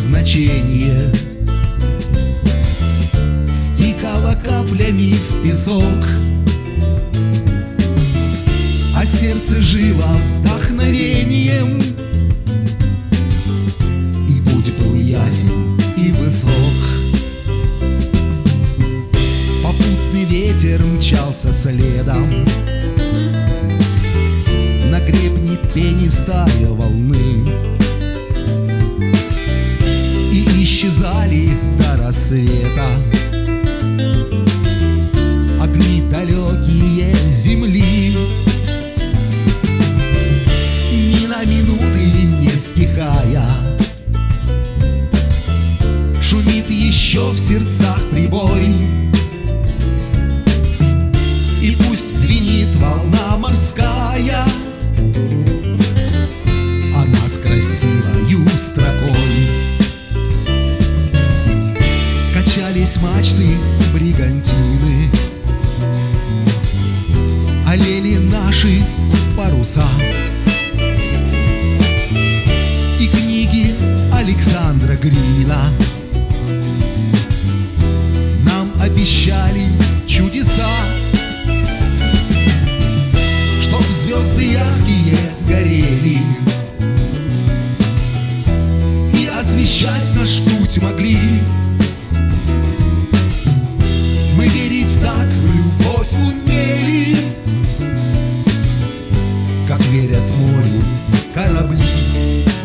значение стекала каплями в песок, а сердце жило вдохновением, и путь был ясен и высок. Попутный ветер мчался следом, на гребне пенистая волны, и исчезали до рассвета огни далекие земли. Ни на минуты не стихая шумит еще в сердцах прибой, и пусть звенит волна морская, она с красивою строкой. Качались мачты бригантины, олели наши паруса, и книги Александра Грина нам обещали чудеса, чтоб звезды яркие горели и освещать наш путь могли. Мы верить так в любовь умели, как верят морю корабли.